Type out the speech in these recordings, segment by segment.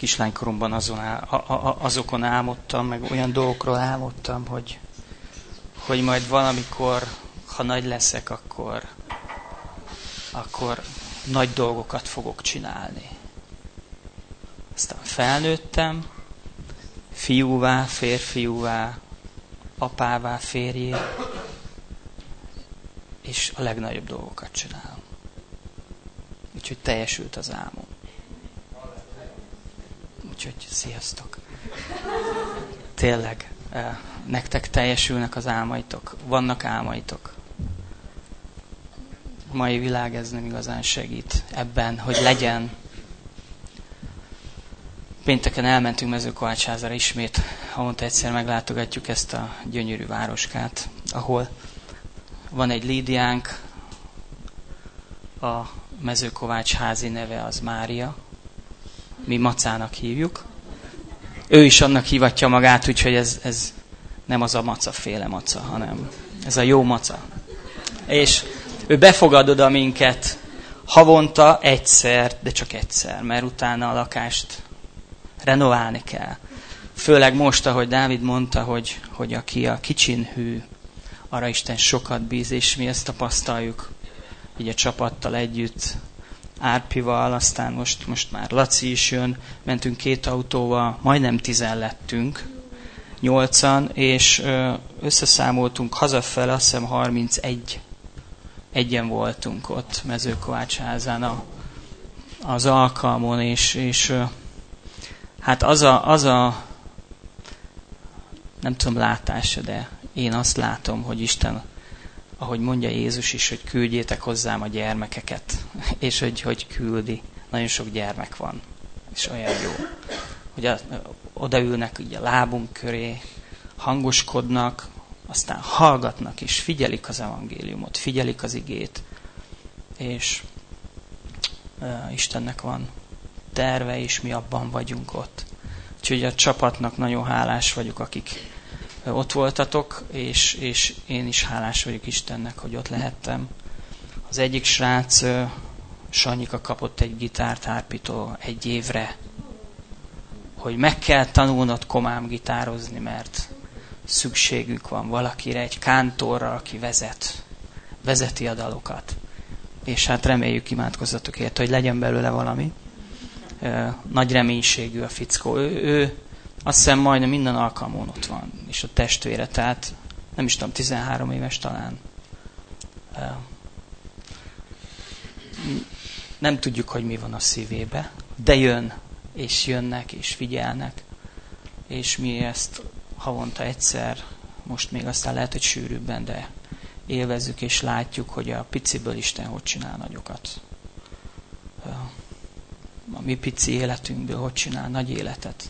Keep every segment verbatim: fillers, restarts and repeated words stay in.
kislánykoromban azon á, a, a, azokon álmodtam, meg olyan dolgokról álmodtam, hogy, hogy majd valamikor, ha nagy leszek, akkor, akkor nagy dolgokat fogok csinálni. Aztán felnőttem, fiúvá, férfiúvá, apává, férjé, és a legnagyobb dolgokat csinálom. Úgyhogy teljesült az álmom. Úgyhogy sziasztok. Tényleg, nektek teljesülnek az álmaitok, vannak álmaitok. A mai világ ez nem igazán segít ebben, hogy legyen. Pénteken elmentünk Mezőkovácsházra ismét, havonta egyszer meglátogatjuk ezt a gyönyörű városkát, ahol van egy Lídiánk, a Mezőkovácsházi neve az Mária, mi Macának hívjuk. Ő is annak hívatja magát, úgyhogy ez, ez nem az a macaféle maca, hanem ez a jó maca. És ő befogad oda minket havonta egyszer, de csak egyszer, mert utána a lakást renoválni kell. Főleg most, ahogy Dávid mondta, hogy, hogy aki a kicsin hű, arra Isten sokat bíz, és mi ezt tapasztaljuk így a csapattal együtt, Árpival, aztán most, most már Laci is jön, mentünk két autóval, majdnem tizen lettünk, nyolcan, és összeszámoltunk hazafele, azt hiszem harmincegy egyen voltunk ott Mezőkovácsházán a, az alkalmon, és, és hát az a, az a nem tudom látása, de én azt látom, hogy Isten, ahogy mondja Jézus is, hogy küldjétek hozzám a gyermekeket, és hogy, hogy küldi. Nagyon sok gyermek van, és olyan jó, hogy a, odaülnek így a lábunk köré, hangoskodnak, aztán hallgatnak és figyelik az evangéliumot, figyelik az igét, és uh, Istennek van terve, és mi abban vagyunk ott. Úgyhogy a csapatnak nagyon hálás vagyok, akik ott voltatok, és, és én is hálás vagyok Istennek, hogy ott lehettem. Az egyik srác, Sanyika kapott egy gitárt Árpitól egy évre, hogy meg kell tanulnod komám gitározni, mert szükségük van valakire, egy kántorra, aki vezet, vezeti a dalokat. És hát reméljük, imádkozzatok érte, hogy legyen belőle valami. Nagy reménységű a fickó. Ő, ő azt hiszem majdnem minden alkalmon ott van, és a testvére, tehát nem is tudom, tizenhárom éves talán. Nem tudjuk, hogy mi van a szívébe, de jön, és jönnek, és figyelnek, és mi ezt havonta egyszer, most még aztán lehet, hogy sűrűbben, de élvezzük, és látjuk, hogy a piciből Isten hogy csinál nagyokat. A mi pici életünkből hogy csinál nagy életet.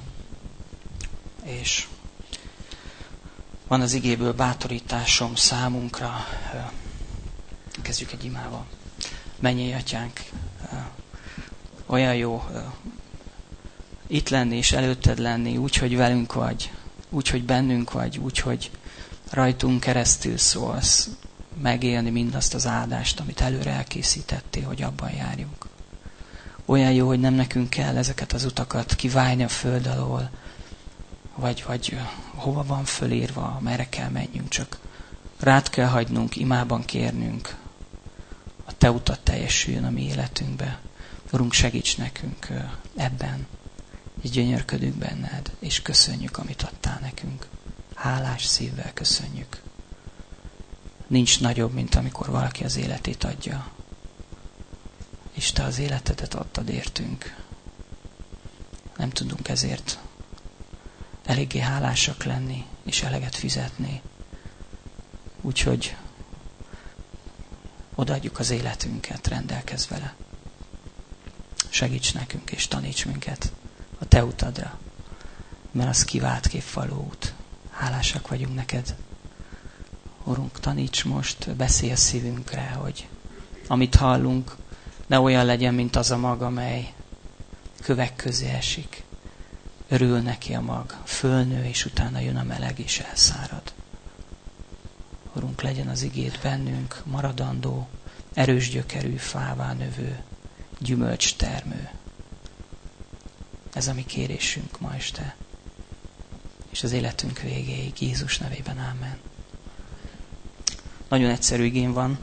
És van az igéből bátorításom számunkra. Kezdjük egy imával. Mennyei Atyánk, olyan jó itt lenni és előtted lenni, úgy, hogy velünk vagy, úgy, hogy bennünk vagy, úgy, hogy rajtunk keresztül szólsz, megélni mindazt az áldást, amit előre elkészítettél, hogy abban járjunk. Olyan jó, hogy nem nekünk kell ezeket az utakat kiválni a föld alól, vagy, vagy hova van fölírva, merre kell menjünk, csak rád kell hagynunk, imában kérnünk, a te utat teljesüljön a mi életünkbe. Urunk, segíts nekünk ebben, és gyönyörködünk benned, és köszönjük, amit adtál nekünk. Hálás szívvel köszönjük. Nincs nagyobb, mint amikor valaki az életét adja. És te az életedet adtad értünk. Nem tudunk ezért eléggé hálásak lenni, és eleget fizetni. Úgyhogy odaadjuk az életünket, rendelkezz vele. Segíts nekünk, és taníts minket a te utadra, mert az kiváltképp való út. Hálásak vagyunk neked. Urunk, taníts most, beszélj a szívünkre, hogy amit hallunk, ne olyan legyen, mint az a mag, amely kövek közé esik. Örül neki a mag, fölnő, és utána jön a meleg, és elszárad. Urunk, legyen az igéd bennünk, maradandó, erős gyökerű, fává növő, gyümölcs termő. Ez a mi kérésünk ma este. És az életünk végéig. Jézus nevében, ámen. Nagyon egyszerű igén van.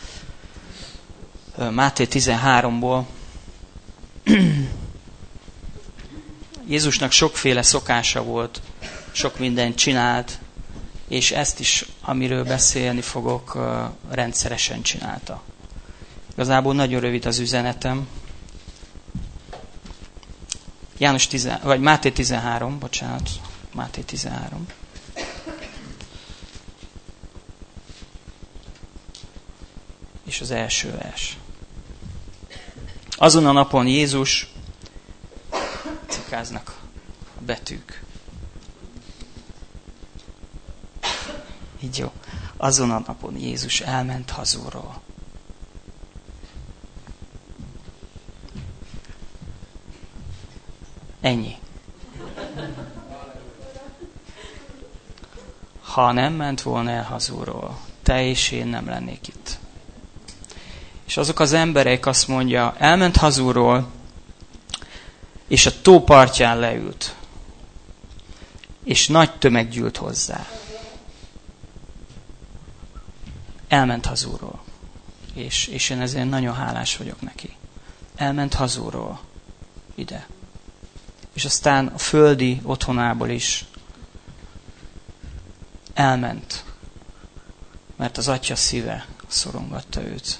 Máté tizenháromból. Jézusnak sokféle szokása volt, sok mindent csinált, és ezt is, amiről beszélni fogok, rendszeresen csinálta. Igazából nagyon rövid az üzenetem. János tíz, vagy Máté tizenhárom, bocsánat, Máté tizenhárom. És az első vers. Azon a napon Jézus, cikáznak a betűk. Így jó. Azon a napon Jézus elment hazulról. Ennyi. Ha nem ment volna el hazulról, te és én nem lennék itt. És azok az emberek, azt mondja, elment hazulról, és a tó partján leült. És nagy tömeg gyűlt hozzá. Elment hazulról. És, és én ezért nagyon hálás vagyok neki. Elment hazulról ide. És aztán a földi otthonából is elment. Mert az atya szíve szorongatta őt.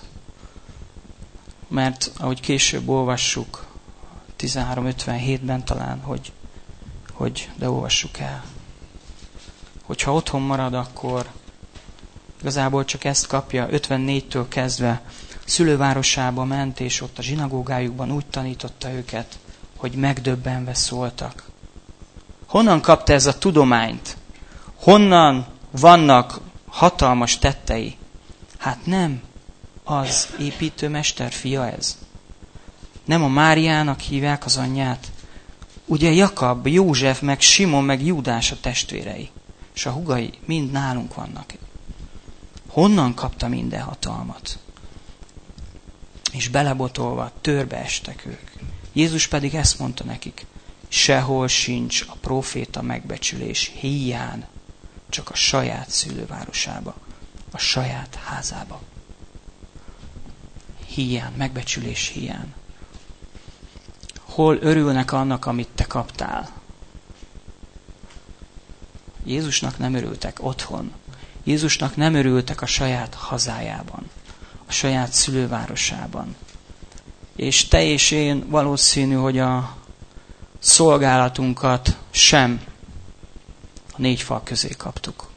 Mert ahogy később olvassuk, tizenhárom ötvenhétben talán, hogy, hogy de olvassuk el. Hogyha otthon marad, akkor igazából csak ezt kapja, ötvennégytől kezdve szülővárosába ment, és ott a zsinagógájukban úgy tanította őket, hogy megdöbbenve szóltak. Honnan kapta ez a tudományt? Honnan vannak hatalmas tettei? Hát nem az építőmester fia ez. Nem a Máriának hívják az anyját. Ugye Jakab, József, meg Simon, meg Júdás a testvérei. És a húgai mind nálunk vannak. Honnan kapta minden hatalmat? És belebotolva törbe estek ők. Jézus pedig ezt mondta nekik. Sehol sincs a próféta megbecsülés híján, csak a saját szülővárosába, a saját házába. Híján, megbecsülés híján. Hol örülnek annak, amit te kaptál? Jézusnak nem örültek otthon. Jézusnak nem örültek a saját hazájában, a saját szülővárosában. És te és én valószínű, hogy a szolgálatunkat sem a négy fal közé kaptuk.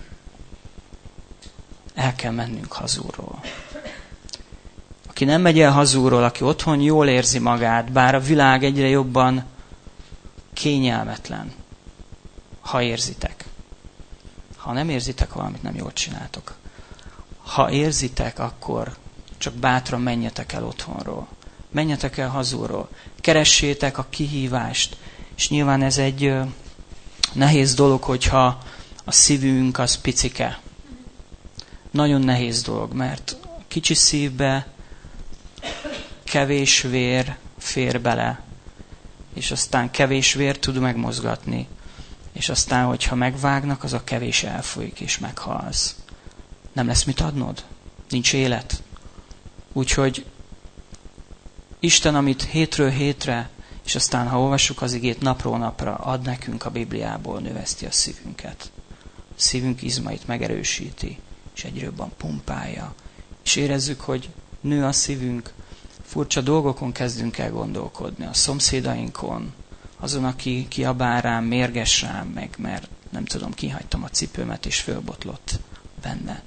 El kell mennünk hazulról. Aki nem megy el hazulról, aki otthon jól érzi magát, bár a világ egyre jobban kényelmetlen, ha érzitek. Ha nem érzitek valamit, nem jól csináltok. Ha érzitek, akkor csak bátran menjetek el otthonról. Menjetek el hazulról. Keressétek a kihívást. És nyilván ez egy ö, nehéz dolog, hogyha a szívünk az picike. Nagyon nehéz dolog, mert kicsi szívbe kevés vér fér bele, és aztán kevés vér tud megmozgatni. És aztán, hogyha megvágnak, az a kevés elfolyik, és meghalsz. Nem lesz mit adnod? Nincs élet. Úgyhogy Isten, amit hétről hétre, és aztán, ha olvassuk az igét napról napra, ad nekünk a Bibliából, növeszti a szívünket. A szívünk izmait megerősíti, és egyre jobban pumpálja. És érezzük, hogy nő a szívünk, furcsa dolgokon kezdünk el gondolkodni, a szomszédainkon, azon, aki kiabál rám, mérges rám, meg mert nem tudom, kihagytam a cipőmet, és fölbotlott benne.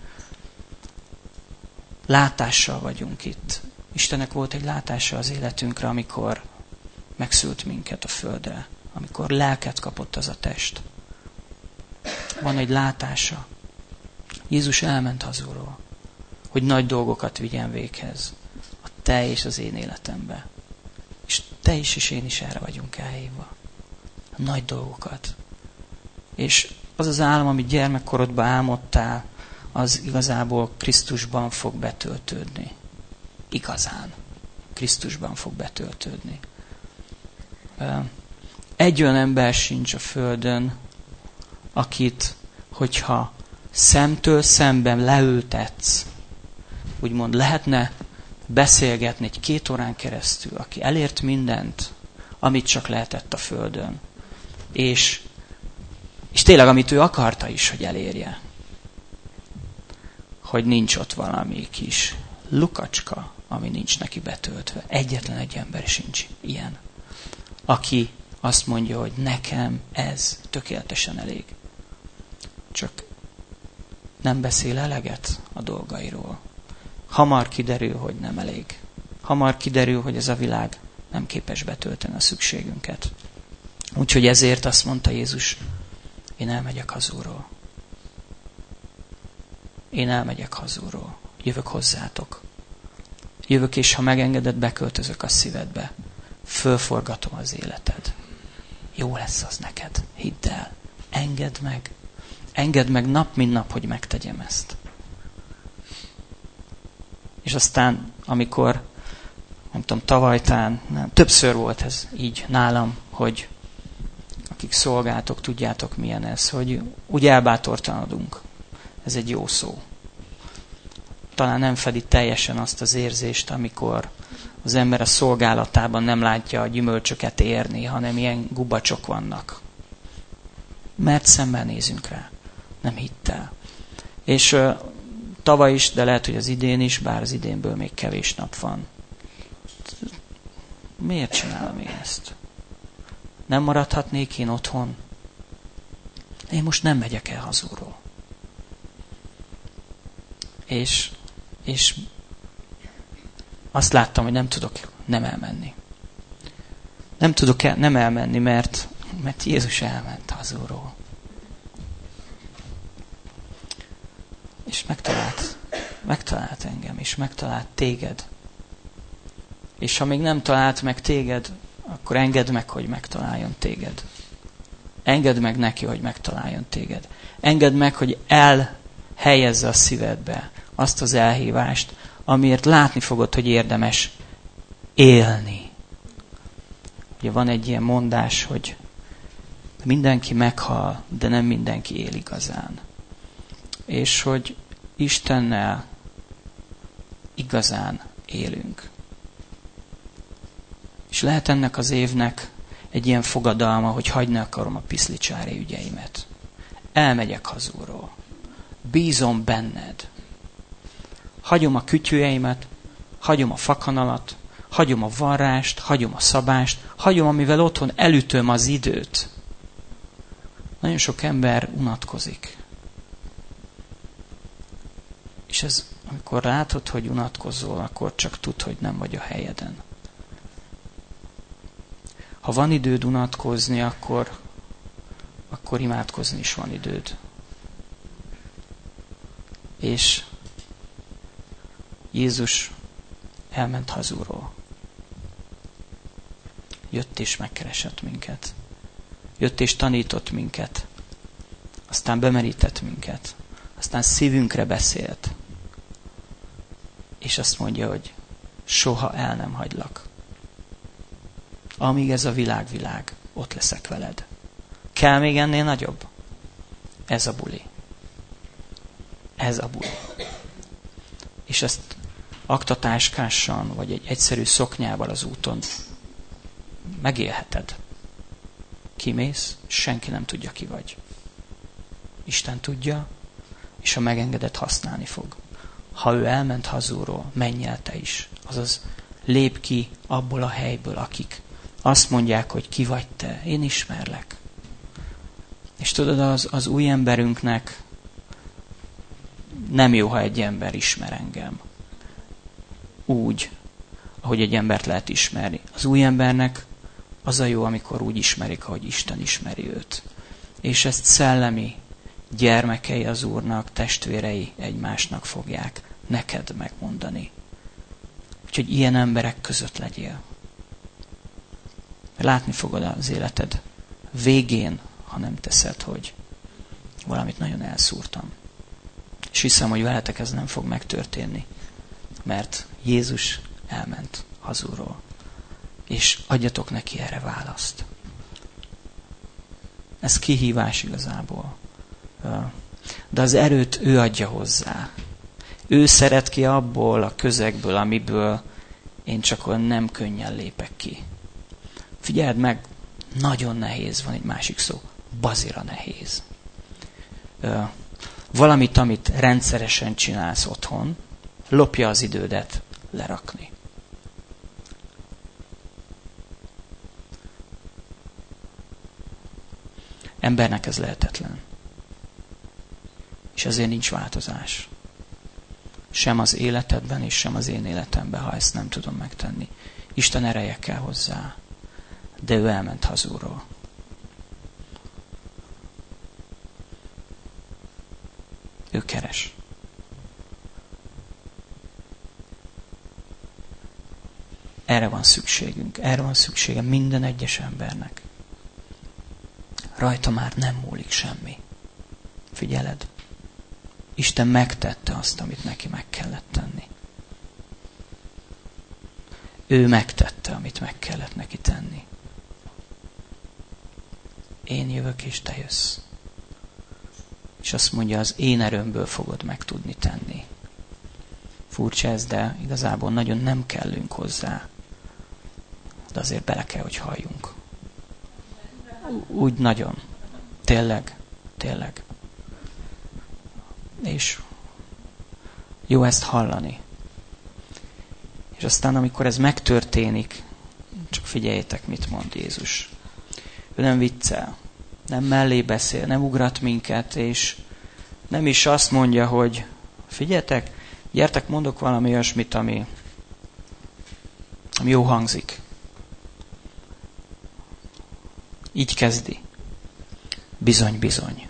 Látással vagyunk itt. Istennek volt egy látása az életünkre, amikor megszült minket a földre, amikor lelket kapott az a test. Van egy látása. Jézus elment hazulról, hogy nagy dolgokat vigyen véghez a te és az én életembe. És te is és én is erre vagyunk elhívva. A nagy dolgokat. És az az álom, amit gyermekkorodban álmodtál, az igazából Krisztusban fog betöltődni. Igazán. Krisztusban fog betöltődni. egy olyan ember sincs a földön, akit, hogyha szemtől szemben leültetsz, úgymond lehetne beszélgetni egy két órán keresztül, aki elért mindent, amit csak lehetett a földön. És, és tényleg, amit ő akarta is, hogy elérje. Hogy nincs ott valami kis lukacska, ami nincs neki betöltve. Egyetlen egy ember sincs ilyen. Aki azt mondja, hogy nekem ez tökéletesen elég. Csak nem beszél eleget a dolgairól. Hamar kiderül, hogy nem elég. Hamar kiderül, hogy ez a világ nem képes betölteni a szükségünket. Úgyhogy ezért azt mondta Jézus, én elmegyek hazúról. Én elmegyek hazúról. Jövök hozzátok. Jövök, és ha megengeded, beköltözök a szívedbe. Fölforgatom az életed. Jó lesz az neked. Hidd el. Engedd meg. Engedd meg nap, mint nap, hogy megtegyem ezt. És aztán, amikor, nem tudom, tavalytán, nem, többször volt ez így nálam, hogy akik szolgáltok, tudjátok milyen ez, hogy úgy elbátortalanodunk. Ez egy jó szó. Talán nem fedi teljesen azt az érzést, amikor az ember a szolgálatában nem látja a gyümölcsöket érni, hanem ilyen gubacsok vannak. Mert szemmel nézünk rá, nem hittel. És uh, tavaly is, de lehet, hogy az idén is, bár az idénből még kevés nap van. Miért csinálom én ezt? Nem maradhatnék én otthon? Én most nem megyek el hazúról. És, és azt láttam, hogy nem tudok nem elmenni. Nem tudok el, nem elmenni, mert, mert Jézus elment hazúról. És megtalált, megtalált engem, és megtalált téged. És ha még nem talált meg téged, akkor engedd meg, hogy megtaláljon téged. Engedd meg neki, hogy megtaláljon téged. Engedd meg, hogy elhelyezze a szívedbe azt az elhívást, amiért látni fogod, hogy érdemes élni. Ugye van egy ilyen mondás, hogy mindenki meghal, de nem mindenki él igazán. És hogy Istennel igazán élünk. És lehet ennek az évnek egy ilyen fogadalma, hogy hagyni akarom a piszlicsári ügyeimet. Elmegyek hazúról. Bízom benned. Hagyom a kütyüjeimet, hagyom a fakanalat, hagyom a varrást, hagyom a szabást, hagyom, amivel otthon elütöm az időt. Nagyon sok ember unatkozik. És ez, amikor látod, hogy unatkozol, akkor csak tudd, hogy nem vagy a helyeden. Ha van időd unatkozni, akkor, akkor imádkozni is van időd. És Jézus elment hazúról. Jött és megkeresett minket. Jött és tanított minket. Aztán bemerített minket. Aztán szívünkre beszélt. És azt mondja, hogy soha el nem hagylak. Amíg ez a világ világ, ott leszek veled. Kell még ennél nagyobb? Ez a buli. Ez a buli. És ezt aktatáskásan, vagy egy egyszerű szoknyával az úton megélheted. Kimész, senki nem tudja, ki vagy. Isten tudja, és ha megengeded, használni fog. Ha ő elment hazúról, menj el te is. Azaz lép ki abból a helyből, akik azt mondják, hogy ki vagy te, én ismerlek. És tudod, az, az új emberünknek nem jó, ha egy ember ismer engem. Úgy, ahogy egy embert lehet ismerni. Az új embernek az a jó, amikor úgy ismerik, ahogy Isten ismeri őt. És ezt szellemi gyermekei az Úrnak, testvérei egymásnak fogják neked megmondani. Úgyhogy ilyen emberek között legyél. Látni fogod az életed végén, ha nem teszed, hogy valamit nagyon elszúrtam. És hiszem, hogy veletek ez nem fog megtörténni, mert Jézus elment hazúról. És adjatok neki erre választ. Ez kihívás igazából. De az erőt ő adja hozzá. Ő szeret ki abból a közegből, amiből én csak olyan nem könnyen lépek ki. Figyeld meg, nagyon nehéz, van egy másik szó, bazira nehéz. Valamit, amit rendszeresen csinálsz otthon, lopja az idődet lerakni. Embernek ez lehetetlen. És ezért nincs változás. Sem az életedben, és sem az én életemben, ha ezt nem tudom megtenni. Isten ereje kell hozzá. De ő elment hazulról. Ő keres. Erre van szükségünk. Erre van szüksége minden egyes embernek. Rajta már nem múlik semmi. Figyeled? Isten megtette azt, amit neki meg kellett tenni. Ő megtette, amit meg kellett neki tenni. Én jövök, és te jössz. És azt mondja, az én erőmből fogod meg tudni tenni. Furcsa ez, de igazából nagyon nem kellünk hozzá. De azért bele kell, hogy halljunk. Úgy nagyon. Tényleg. Tényleg. És jó ezt hallani. És aztán, amikor ez megtörténik, csak figyeljétek, mit mond Jézus. Ő nem viccel, nem mellé beszél, nem ugrat minket, és nem is azt mondja, hogy figyeljetek, gyertek, mondok valami olyasmit, ami, ami jó hangzik. Így kezdi. Bizony, bizony.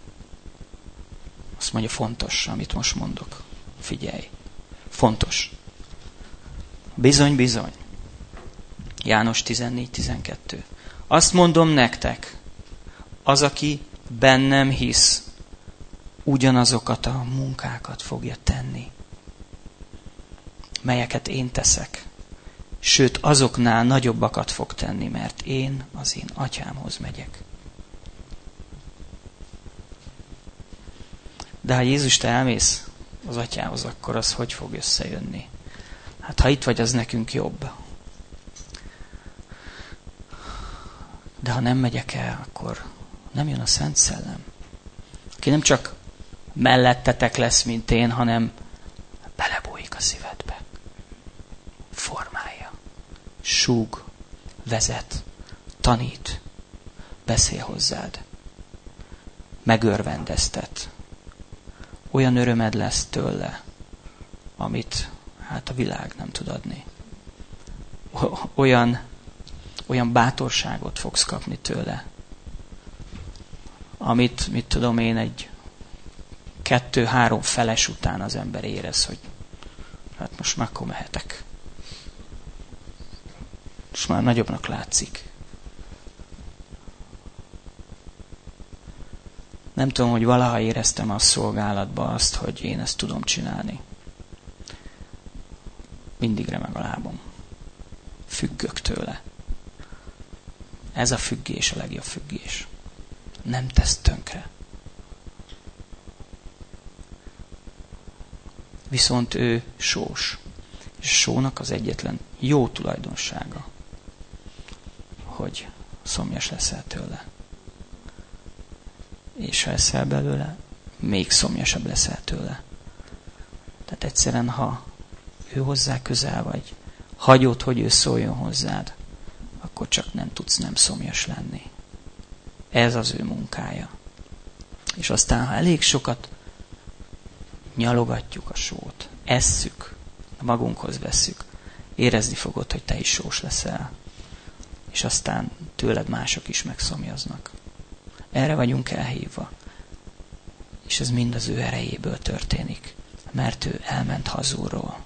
Azt mondja, fontos, amit most mondok. Figyelj. Fontos. Bizony, bizony. János tizennégy tizenkettő. Azt mondom nektek, az, aki bennem hisz, ugyanazokat a munkákat fogja tenni, melyeket én teszek. Sőt, azoknál nagyobbakat fog tenni, mert én az én atyámhoz megyek. De ha Jézus, te elmész az atyához, akkor az hogy fog összejönni? Hát ha itt vagy, az nekünk jobb. De ha nem megyek el, akkor nem jön a Szent Szellem. Aki nem csak mellettetek lesz, mint én, hanem belebújik a szívedbe. Formálja. Súg, vezet, tanít, beszél hozzád. Megörvendeztet. Olyan örömed lesz tőle, amit hát a világ nem tud adni. Olyan, olyan bátorságot fogsz kapni tőle, amit, mit tudom én, egy kettő-három feles után az ember érez, hogy hát most már akkor mehetek. Most már nagyobbnak látszik. Nem tudom, hogy valaha éreztem a szolgálatban azt, hogy én ezt tudom csinálni. Mindig remeg a lábam. Függök tőle. Ez a függés a legjobb függés. Nem tesz tönkre. Viszont ő sós. És a sónak az egyetlen jó tulajdonsága, hogy szomjas leszel tőle. És ha eszel belőle, még szomjasabb leszel tőle. Tehát egyszerűen, ha ő hozzá közel vagy, hagyod, hogy ő szóljon hozzád, akkor csak nem tudsz nem szomjas lenni. Ez az ő munkája. És aztán, ha elég sokat nyalogatjuk a sót, esszük, magunkhoz vesszük, érezni fogod, hogy te is sós leszel. És aztán tőled mások is megszomjaznak. Erre vagyunk elhívva. És ez mind az ő erejéből történik. Mert ő elment hazulról.